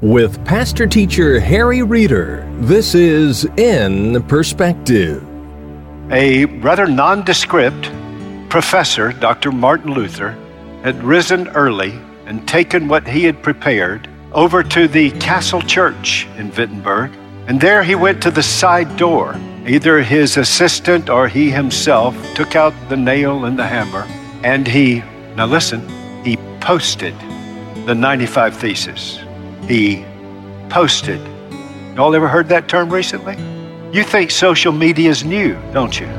With pastor teacher Harry Reeder, this is In Perspective. A rather nondescript professor, Dr. Martin Luther, had risen early and taken what he had prepared over to the Castle Church in Wittenberg. And there he went to the side door. Either his assistant or he himself took out the nail and the hammer, and he posted the 95 Theses. He posted. Y'all ever heard that term recently? You think social media is new, don't you?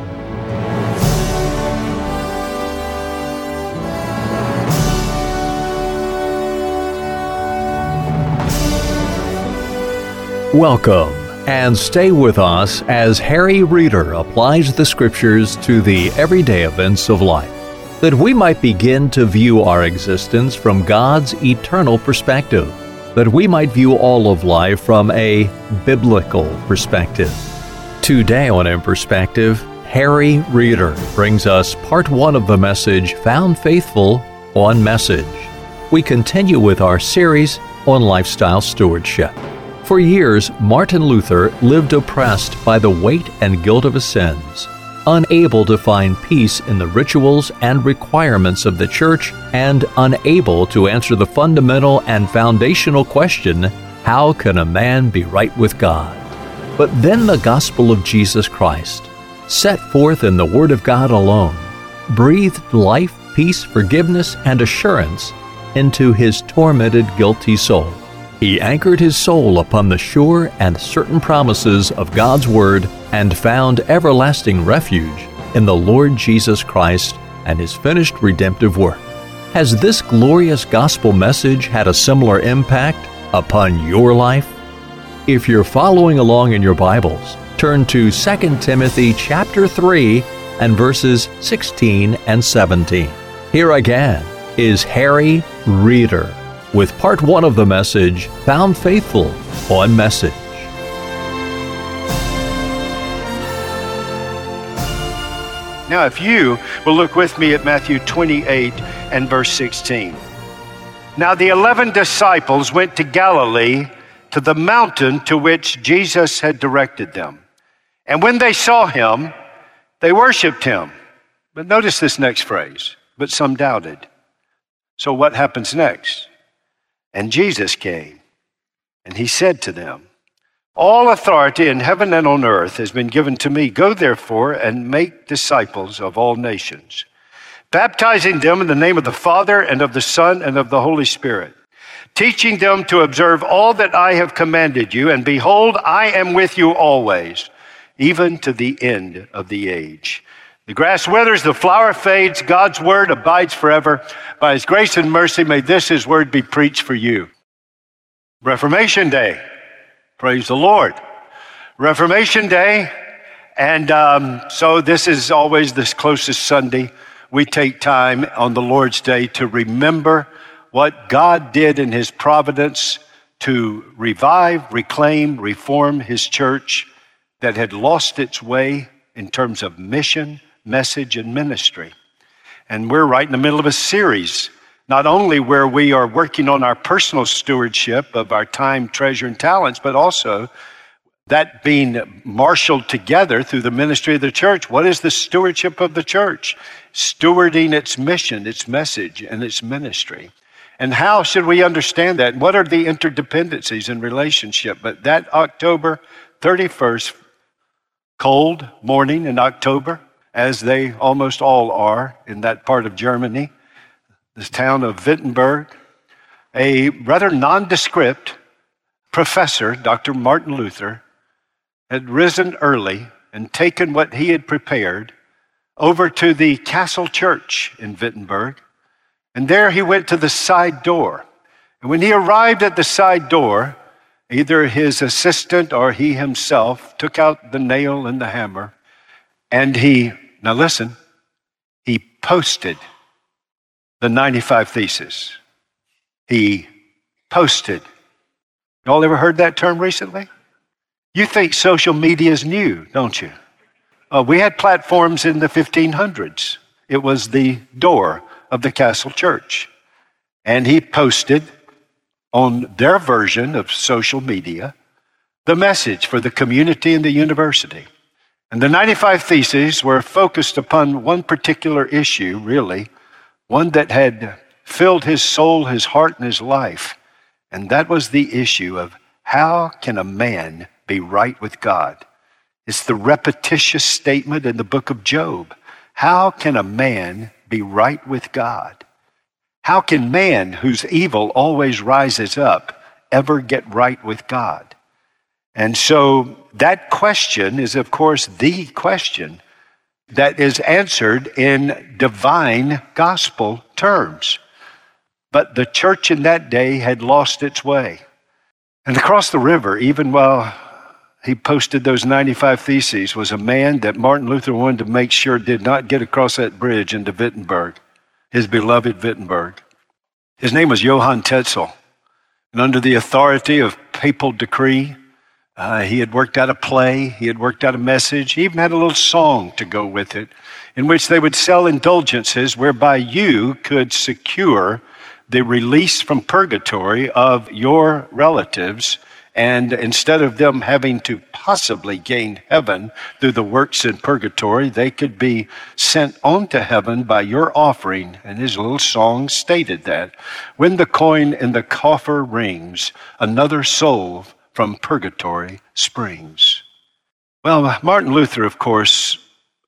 Welcome, and stay with us as Harry Reeder applies the scriptures to the everyday events of life, that we might begin to view our existence from God's eternal perspective, that we might view all of life from a biblical perspective. Today on In Perspective, Harry Reeder brings us part one of the message, Found Faithful on Message. We continue with our series on lifestyle stewardship. For years, Martin Luther lived oppressed by the weight and guilt of his sins, unable to find peace in the rituals and requirements of the church, and unable to answer the fundamental and foundational question, how can a man be right with God? But then the gospel of Jesus Christ, set forth in the Word of God alone, breathed life, peace, forgiveness, and assurance into his tormented, guilty soul. He anchored his soul upon the sure and certain promises of God's Word and found everlasting refuge in the Lord Jesus Christ and His finished redemptive work. Has this glorious gospel message had a similar impact upon your life? If you're following along in your Bibles, turn to 2 Timothy chapter 3 and verses 16 and 17. Here again is Harry Reeder with part one of the message, Found Faithful on Message. Now, if you will look with me at Matthew 28 and verse 16. Now the 11 disciples went to Galilee, to the mountain to which Jesus had directed them. And when they saw him, they worshiped him. But notice this next phrase, but some doubted. So what happens next? And Jesus came, and he said to them, all authority in heaven and on earth has been given to me. Go therefore and make disciples of all nations, baptizing them in the name of the Father and of the Son and of the Holy Spirit, teaching them to observe all that I have commanded you. And behold, I am with you always, even to the end of the age. The grass withers, the flower fades, God's word abides forever. By his grace and mercy, may this his word be preached for you. Reformation Day. Praise the Lord. Reformation Day. And so this is always the closest Sunday. We take time on the Lord's Day to remember what God did in his providence to revive, reclaim, reform his church that had lost its way in terms of mission, message, and ministry. And we're right in the middle of a series, not only where we are working on our personal stewardship of our time, treasure, and talents, but also that being marshaled together through the ministry of the church. What is the stewardship of the church? Stewarding its mission, its message, and its ministry. And how should we understand that? What are the interdependencies in relationship? But that October 31st, cold morning in October, as they almost all are in that part of Germany, this town of Wittenberg, a rather nondescript professor, Dr. Martin Luther, had risen early and taken what he had prepared over to the Castle Church in Wittenberg. And there he went to the side door. And when he arrived at the side door, either his assistant or he himself took out the nail and the hammer, and he posted the 95 Theses. He posted. Y'all ever heard that term recently? You think social media is new, don't you? We had platforms in the 1500s. It was the door of the Castle Church. And he posted on their version of social media the message for the community and the university. And the 95 Theses were focused upon one particular issue, really, one that had filled his soul, his heart, and his life. And that was the issue of how can a man be right with God? It's the repetitious statement in the book of Job. How can a man be right with God? How can man, whose evil always rises up, ever get right with God? And so that question is, of course, the question that is answered in divine gospel terms. But the church in that day had lost its way. And across the river, even while he posted those 95 Theses, was a man that Martin Luther wanted to make sure did not get across that bridge into Wittenberg, his beloved Wittenberg. His name was Johann Tetzel. And under the authority of papal decree, he had worked out a play, he had worked out a message, he even had a little song to go with it, in which they would sell indulgences whereby you could secure the release from purgatory of your relatives, and instead of them having to possibly gain heaven through the works in purgatory, they could be sent on to heaven by your offering. And his little song stated that. When the coin in the coffer rings, another soul from purgatory springs. Well, Martin Luther, of course,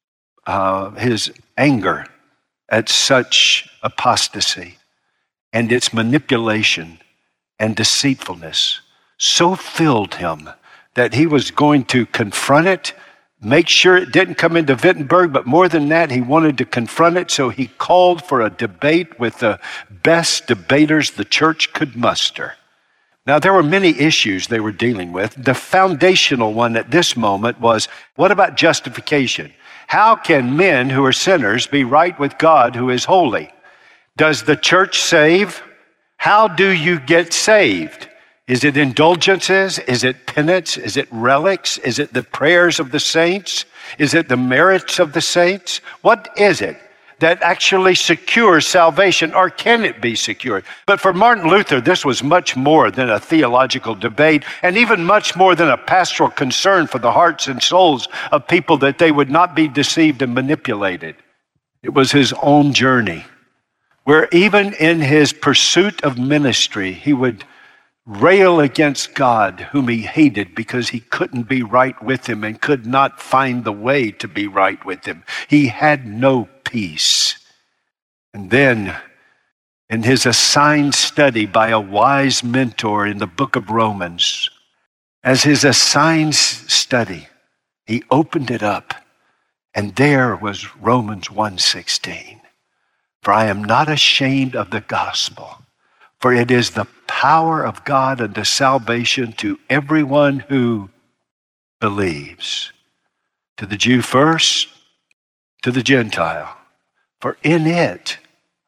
his anger at such apostasy and its manipulation and deceitfulness so filled him that he was going to confront it, make sure it didn't come into Wittenberg, but more than that, he wanted to confront it, so he called for a debate with the best debaters the church could muster. Now, there were many issues they were dealing with. The foundational one at this moment was, what about justification? How can men who are sinners be right with God who is holy? Does the church save? How do you get saved? Is it indulgences? Is it penance? Is it relics? Is it the prayers of the saints? Is it the merits of the saints? What is it that actually secures salvation, or can it be secured? But for Martin Luther, this was much more than a theological debate, and even much more than a pastoral concern for the hearts and souls of people, that they would not be deceived and manipulated. It was his own journey, where even in his pursuit of ministry, he would rail against God, whom he hated because he couldn't be right with him and could not find the way to be right with him. He had no peace. And then, in his assigned study by a wise mentor in the book of Romans, as his assigned study, he opened it up, and there was Romans 1:16. For I am not ashamed of the gospel, for it is the power of God unto salvation to everyone who believes, to the Jew first, to the Gentile. For in it,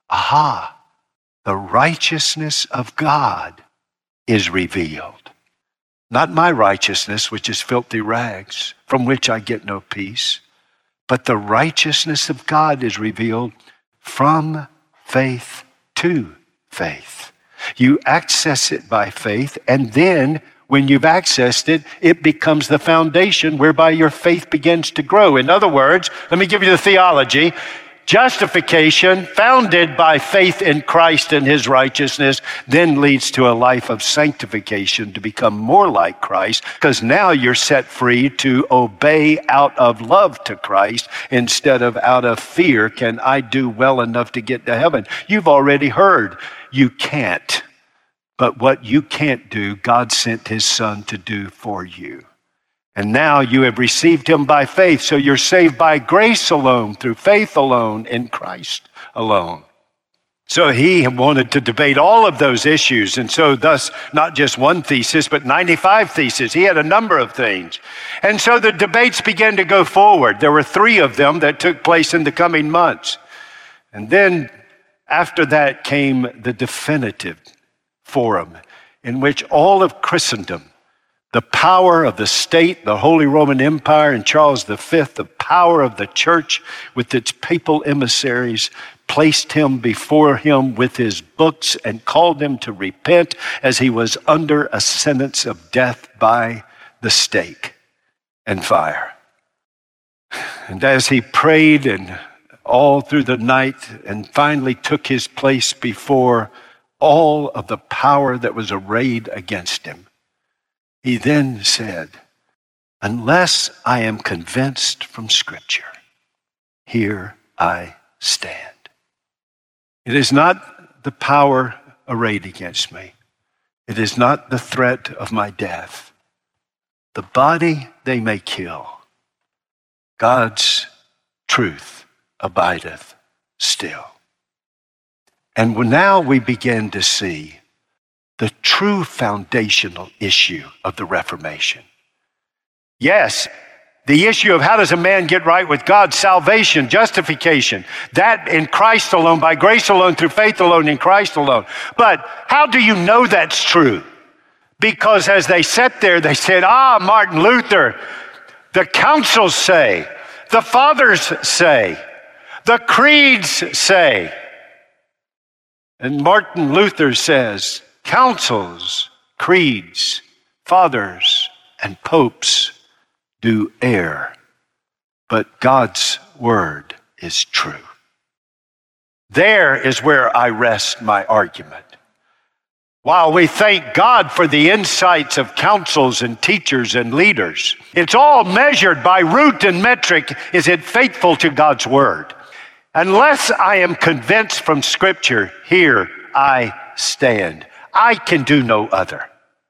the righteousness of God is revealed. Not my righteousness, which is filthy rags, from which I get no peace, but the righteousness of God is revealed from faith to faith. You access it by faith, and then when you've accessed it, it becomes the foundation whereby your faith begins to grow. In other words, let me give you the theology. Justification, founded by faith in Christ and his righteousness, then leads to a life of sanctification to become more like Christ, because now you're set free to obey out of love to Christ instead of out of fear. Can I do well enough to get to heaven? You've already heard you can't. But what you can't do, God sent his Son to do for you. And now you have received him by faith, so you're saved by grace alone, through faith alone, in Christ alone. So he wanted to debate all of those issues, and so thus not just one thesis, but 95 theses. He had a number of things. And so the debates began to go forward. There were 3 of them that took place in the coming months. And then after that came the definitive forum in which all of Christendom The power of the state, the Holy Roman Empire, and Charles V, the power of the church with its papal emissaries, placed him before him with his books and called him to repent as he was under a sentence of death by the stake and fire. And as he prayed and all through the night and finally took his place before all of the power that was arrayed against him, he then said, unless I am convinced from Scripture, here I stand. It is not the power arrayed against me. It is not the threat of my death. The body they may kill. God's truth abideth still. And now we begin to see the true foundational issue of the Reformation. Yes, the issue of how does a man get right with God, salvation, justification, that in Christ alone, by grace alone, through faith alone, in Christ alone. But how do you know that's true? Because as they sat there, they said, Martin Luther, the councils say, the fathers say, the creeds say. And Martin Luther says, councils, creeds, fathers, and popes do err, but God's word is true. There is where I rest my argument. While we thank God for the insights of councils and teachers and leaders, it's all measured by root and metric. Is it faithful to God's word? Unless I am convinced from Scripture, here I stand. I can do no other.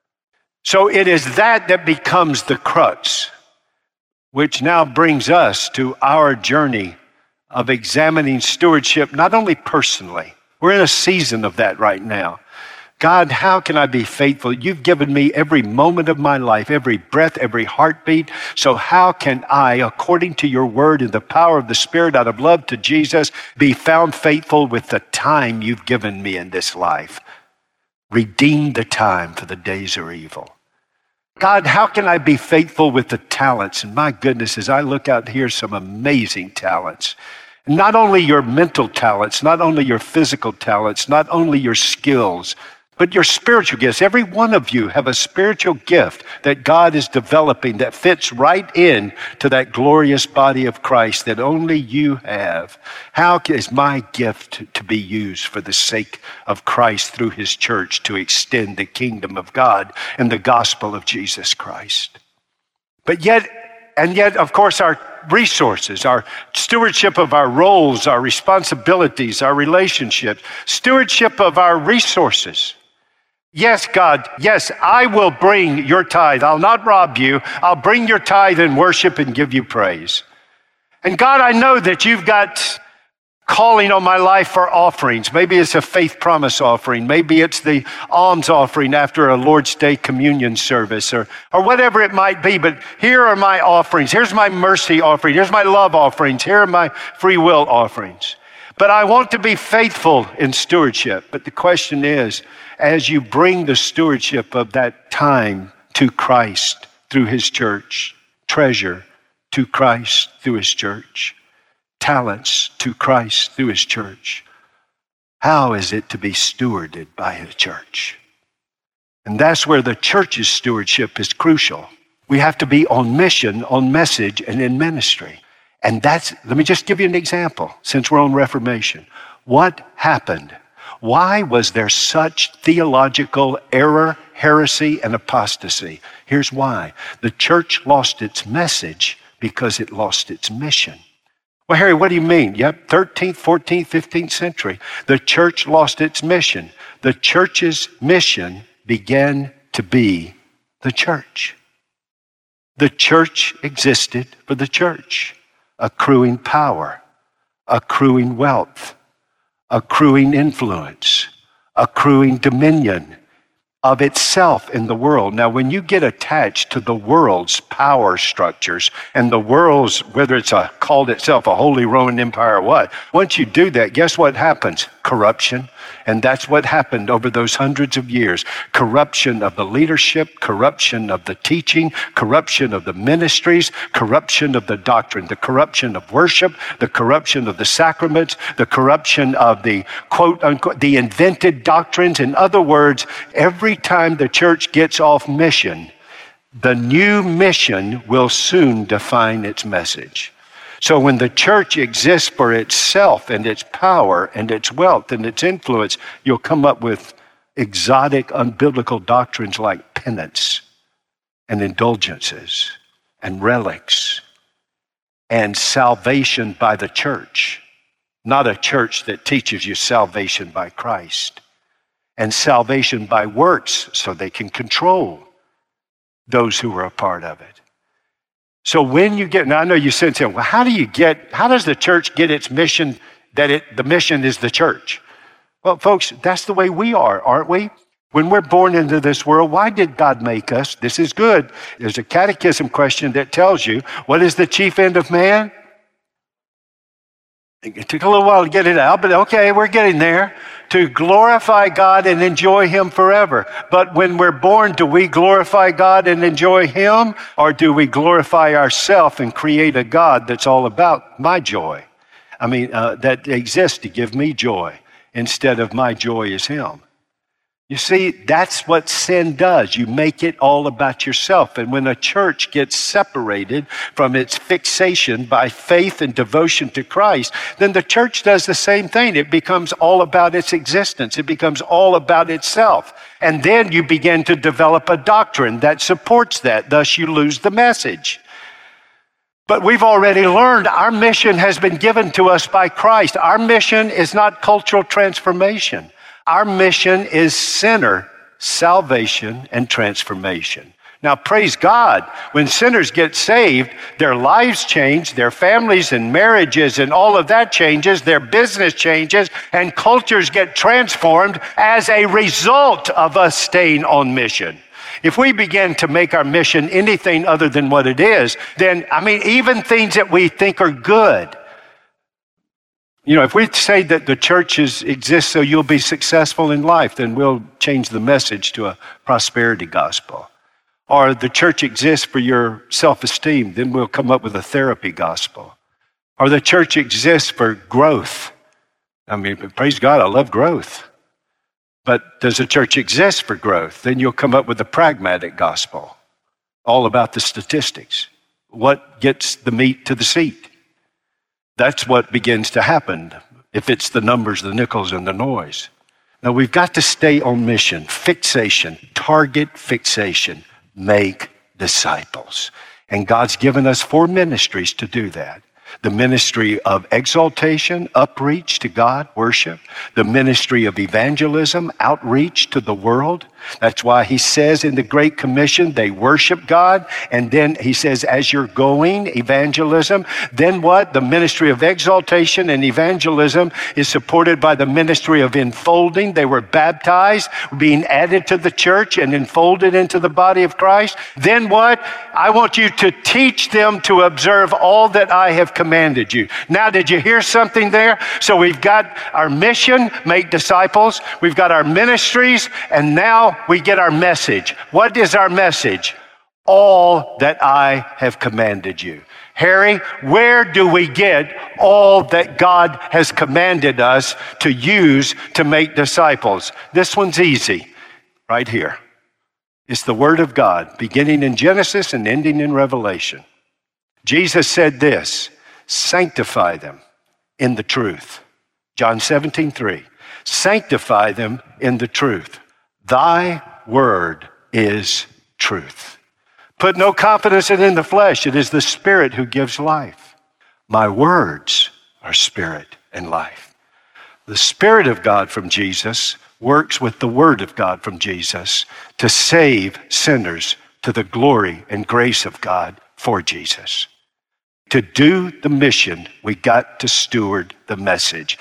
So it is that becomes the crux, which now brings us to our journey of examining stewardship, not only personally. We're in a season of that right now. God, how can I be faithful? You've given me every moment of my life, every breath, every heartbeat. So how can I, according to your word and the power of the Spirit out of love to Jesus, be found faithful with the time you've given me in this life? Redeem the time, for the days are evil. God, how can I be faithful with the talents? And my goodness, as I look out here, some amazing talents. Not only your mental talents, not only your physical talents, not only your skills, but your spiritual gifts. Every one of you have a spiritual gift that God is developing that fits right in to that glorious body of Christ that only you have. How is my gift to be used for the sake of Christ through his church to extend the kingdom of God and the gospel of Jesus Christ? But yet, of course, our resources, our stewardship of our roles, our responsibilities, our relationships, stewardship of our resources. Yes, God, yes, I will bring your tithe. I'll not rob you. I'll bring your tithe and worship and give you praise. And God, I know that you've got calling on my life for offerings. Maybe it's a faith promise offering. Maybe it's the alms offering after a Lord's Day communion service or whatever it might be. But here are my offerings. Here's my mercy offering. Here's my love offerings. Here are my free will offerings. But I want to be faithful in stewardship. But the question is, as you bring the stewardship of that time to Christ through his church, treasure to Christ through his church, talents to Christ through his church, how is it to be stewarded by his church? And that's where the church's stewardship is crucial. We have to be on mission, on message, and in ministry. And let me just give you an example, since we're on Reformation. What happened? Why was there such theological error, heresy, and apostasy? Here's why. The church lost its message because it lost its mission. Well, Harry, what do you mean? Yep, 13th, 14th, 15th century. The church lost its mission. The church's mission began to be the church. The church existed for the church, accruing power, accruing wealth, accruing influence, accruing dominion of itself in the world. Now, when you get attached to the world's power structures and the world's, whether it's called itself a Holy Roman Empire or what, once you do that, guess what happens? corruption. And that's what happened over those hundreds of years. Corruption of the leadership, corruption of the teaching, corruption of the ministries, corruption of the doctrine, the corruption of worship, the corruption of the sacraments, the corruption of the quote unquote, the invented doctrines. In other words, every time the church gets off mission, the new mission will soon define its message. So when the church exists for itself and its power and its wealth and its influence, you'll come up with exotic, unbiblical doctrines like penance and indulgences and relics and salvation by the church, not a church that teaches you salvation by Christ, and salvation by works so they can control those who are a part of it. So when you get, now I know you said, well, how does the church get its mission, the mission is the church? Well, folks, that's the way we are, aren't we? When we're born into this world, why did God make us? This is good. There's a catechism question that tells you, what is the chief end of man? It took a little while to get it out, but okay, we're getting there. To glorify God and enjoy Him forever. But when we're born, do we glorify God and enjoy Him? Or do we glorify ourselves and create a God that's all about my joy? That exists to give me joy instead of my joy is Him. You see, that's what sin does. You make it all about yourself. And when a church gets separated from its fixation by faith and devotion to Christ, then the church does the same thing. It becomes all about its existence. It becomes all about itself. And then you begin to develop a doctrine that supports that. Thus, you lose the message. But we've already learned our mission has been given to us by Christ. Our mission is not cultural transformation. Our mission is sinner salvation and transformation. Now, praise God, when sinners get saved, their lives change, their families and marriages and all of that changes, their business changes, and cultures get transformed as a result of us staying on mission. If we begin to make our mission anything other than what it is, then, even things that we think are good. If we say that the church exists so you'll be successful in life, then we'll change the message to a prosperity gospel. Or the church exists for your self-esteem, then we'll come up with a therapy gospel. Or the church exists for growth. Praise God, I love growth. But does the church exist for growth? Then you'll come up with a pragmatic gospel, all about the statistics. What gets the meat to the seat? That's what begins to happen if it's the numbers, the nickels, and the noise. Now, we've got to stay on mission, fixation, target fixation, make disciples. And God's given us 4 ministries to do that. The ministry of exaltation, upreach to God, worship. The ministry of evangelism, outreach to the world. That's why He says in the Great Commission, they worship God. And then He says, as you're going, evangelism. Then what? The ministry of exaltation and evangelism is supported by the ministry of enfolding. They were baptized, being added to the church and enfolded into the body of Christ. Then what? I want you to teach them to observe all that I have commanded you. Now, did you hear something there? So we've got our mission, make disciples. We've got our ministries, and now we get our message. What is our message? All that I have commanded you. Harry, where do we get all that God has commanded us to use to make disciples? This one's easy, right here. It's the Word of God, beginning in Genesis and ending in Revelation. Jesus said this, sanctify them in the truth. John 17:3. Sanctify them in the truth. Thy word is truth. Put no confidence in the flesh. It is the Spirit who gives life. My words are spirit and life. The Spirit of God from Jesus works with the Word of God from Jesus to save sinners to the glory and grace of God for Jesus. To do the mission, we got to steward the message.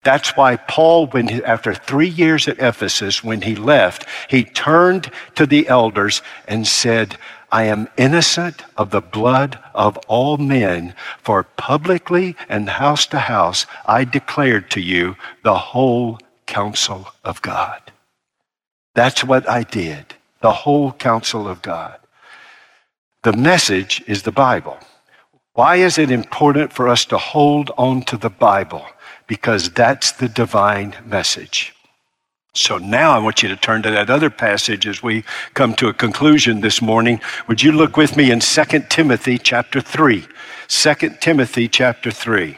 That's why Paul, after 3 years at Ephesus, when he left, he turned to the elders and said, I am innocent of the blood of all men, for publicly and house to house I declared to you the whole counsel of God. That's what I did, the whole counsel of God. The message is the Bible. Why is it important for us to hold on to the Bible? Because that's the divine message. So now I want you to turn to that other passage as we come to a conclusion this morning. Would you look with me in 2 Timothy chapter 3? 2 Timothy chapter 3.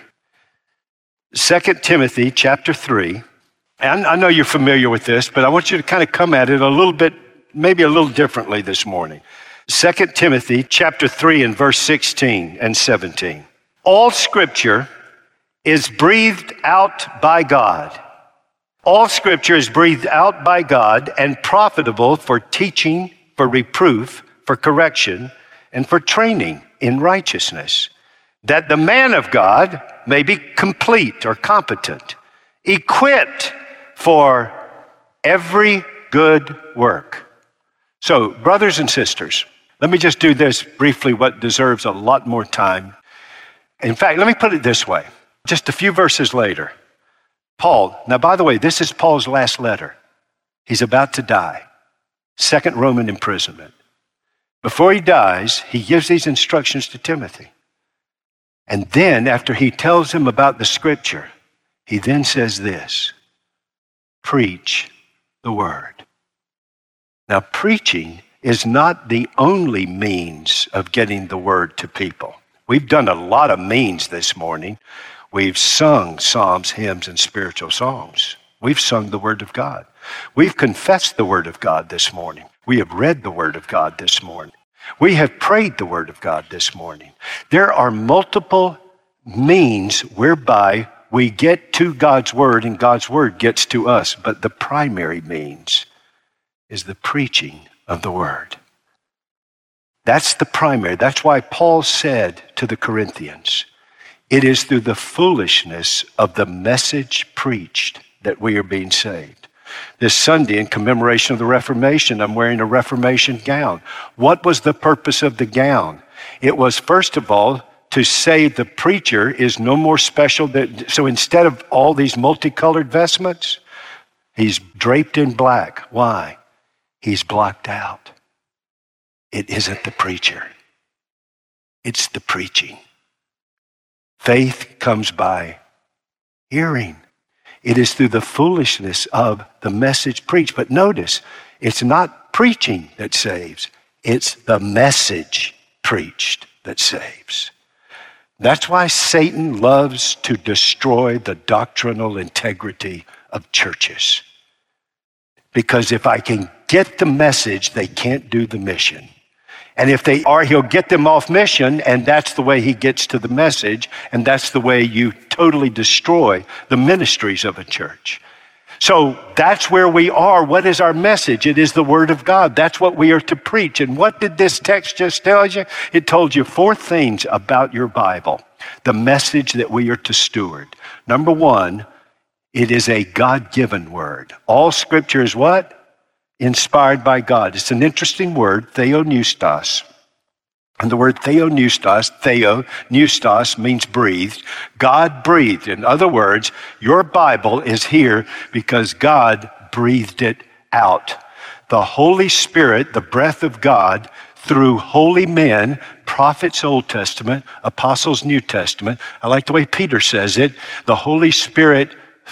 2 Timothy chapter 3. And I know you're familiar with this, but I want you to kind of come at it a little bit, maybe a little differently this morning. 2 Timothy chapter 3 and verse 16 and 17. All scripture is breathed out by God. All scripture is breathed out by God and profitable for teaching, for reproof, for correction, and for training in righteousness, that the man of God may be complete or competent, equipped for every good work. So, brothers and sisters, let me just do this briefly, what deserves a lot more time. In fact, let me put it this way. Just a few verses later, Paul, now by the way, this is Paul's last letter. He's about to die. Second Roman imprisonment. Before he dies, he gives these instructions to Timothy. And then after he tells him about the scripture, he then says this, preach the word. Now preaching is not the only means of getting the word to people. We've done a lot of means this morning. We've sung psalms, hymns, and spiritual songs. We've sung the Word of God. We've confessed the Word of God this morning. We have read the Word of God this morning. We have prayed the Word of God this morning. There are multiple means whereby we get to God's Word and God's Word gets to us, but the primary means is the preaching of the Word. That's the primary. That's why Paul said to the Corinthians, it is through the foolishness of the message preached that we are being saved. This Sunday, in commemoration of the Reformation, I'm wearing a Reformation gown. What was the purpose of the gown? It was, first of all, to say the preacher is no more special. So instead of all these multicolored vestments, he's draped in black. Why? He's blocked out. It isn't the preacher. It's the preaching. Faith comes by hearing. It is through the foolishness of the message preached. But notice, it's not preaching that saves. It's the message preached that saves. That's why Satan loves to destroy the doctrinal integrity of churches. Because if I can get the message, they can't do the mission. And if they are, he'll get them off mission, and that's the way he gets to the message, and that's the way you totally destroy the ministries of a church. So that's where we are. What is our message? It is the Word of God. That's what we are to preach. And what did this text just tell you? It told you 4 things about your Bible, the message that we are to steward. Number 1, it is a God-given word. All scripture is what? Inspired by God. It's an interesting word, theopneustos. And the word theopneustos means breathed. God breathed. In other words, your Bible is here because God breathed it out. The Holy Spirit, the breath of God, through holy men, prophets Old Testament, apostles New Testament. I like the way Peter says it. The Holy Spirit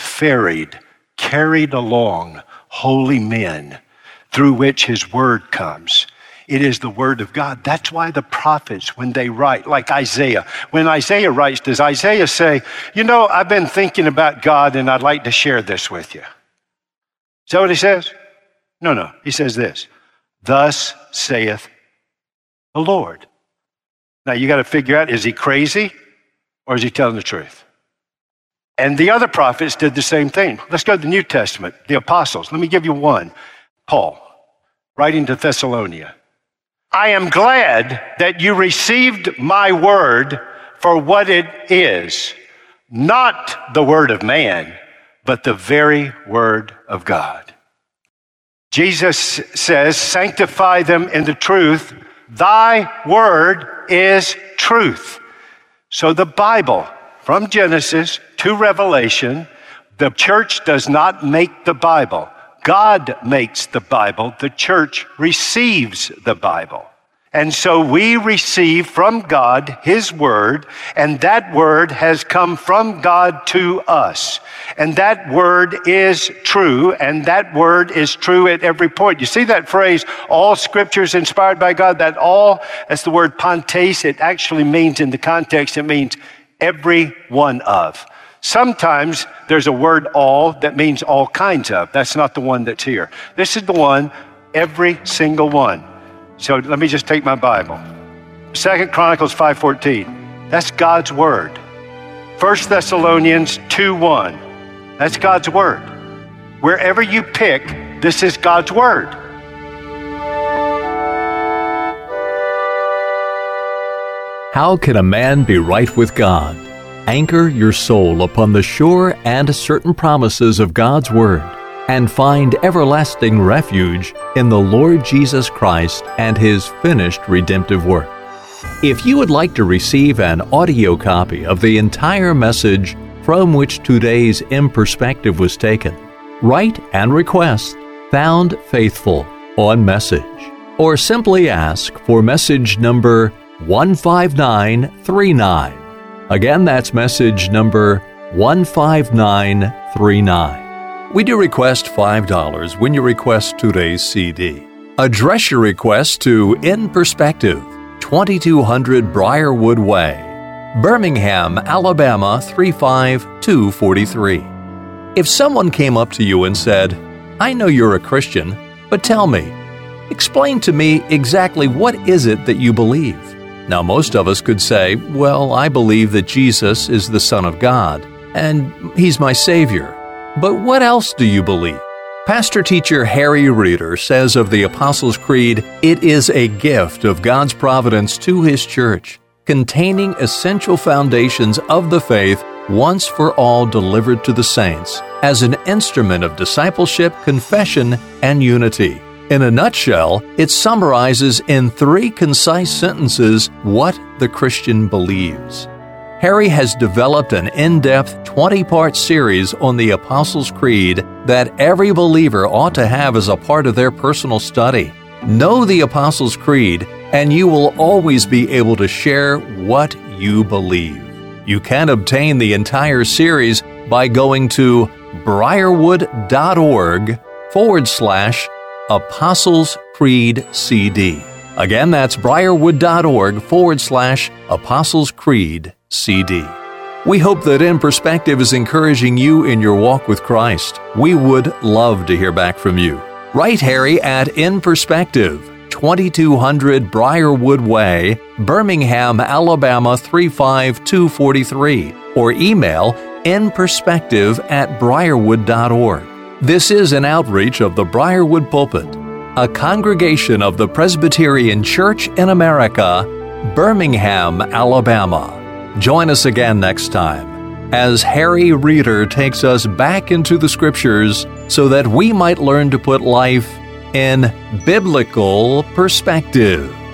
carried along holy men through which his word comes. It is the word of God. That's why the prophets, when they write, like Isaiah, when Isaiah writes, does Isaiah say, I've been thinking about God and I'd like to share this with you? Is that what he says? No. He says this, thus saith the Lord. Now you got to figure out, is he crazy or is he telling the truth? And the other prophets did the same thing. Let's go to the New Testament, the apostles. Let me give you one. Paul, writing to Thessalonica. I am glad that you received my word for what it is, not the word of man, but the very word of God. Jesus says, sanctify them in the truth. Thy word is truth. So the Bible, from Genesis to Revelation, the church does not make the Bible. God makes the Bible. The church receives the Bible. And so we receive from God His word, and that word has come from God to us. And that word is true, and that word is true at every point. You see that phrase, all scripture is inspired by God? That all, that's the word pantes. It actually means, in the context, it means every one of. Sometimes there's a word all that means all kinds of. That's not the one that's here. This is the one, every single one. So let me just take my Bible. 2 Chronicles 5:14. That's God's word. 1 Thessalonians 2:1. That's God's word. Wherever you pick, this is God's word. How can a man be right with God? Anchor your soul upon the sure and certain promises of God's word, and find everlasting refuge in the Lord Jesus Christ and His finished redemptive work. If you would like to receive an audio copy of the entire message from which today's In Perspective was taken, write and request Found Faithful on Message, or simply ask for message number 15939. Again, that's message number 15939. We do request $5 when you request today's CD. Address your request to In Perspective, 2200 Briarwood Way, Birmingham, Alabama 35243. If someone came up to you and said, I know you're a Christian, but tell me, explain to me exactly what is it that you believe? Now, most of us could say, well, I believe that Jesus is the Son of God, and He's my Savior. But what else do you believe? Pastor-teacher Harry Reeder says of the Apostles' Creed, it is a gift of God's providence to His church, containing essential foundations of the faith once for all delivered to the saints, as an instrument of discipleship, confession, and unity. In a nutshell, it summarizes in 3 concise sentences what the Christian believes. Harry has developed an in-depth 20-part series on the Apostles' Creed that every believer ought to have as a part of their personal study. Know the Apostles' Creed, and you will always be able to share what you believe. You can obtain the entire series by going to briarwood.org/Apostles' Creed CD. Again, that's briarwood.org/Apostles' Creed CD. We hope that In Perspective is encouraging you in your walk with Christ. We would love to hear back from you. Write Harry at In Perspective, 2200 Briarwood Way, Birmingham, Alabama 35243, or email inperspective@briarwood.org. This is an outreach of the Briarwood Pulpit, a congregation of the Presbyterian Church in America, Birmingham, Alabama. Join us again next time as Harry Reeder takes us back into the Scriptures so that we might learn to put life in biblical perspective.